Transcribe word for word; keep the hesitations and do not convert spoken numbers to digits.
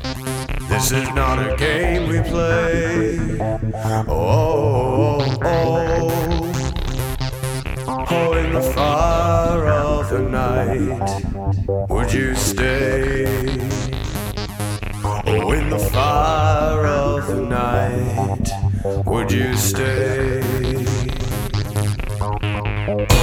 This is not a game we play. Oh, oh, oh, oh, in the fire of the night, would you stay? Oh, in the fire of the night, would you stay?